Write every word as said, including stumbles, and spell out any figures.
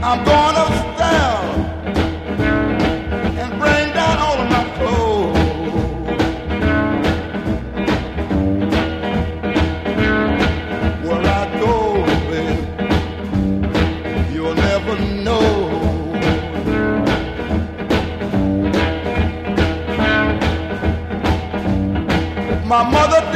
I'm going upstairs and bring down all of my clothes. Where I go, baby, you'll never know. My mother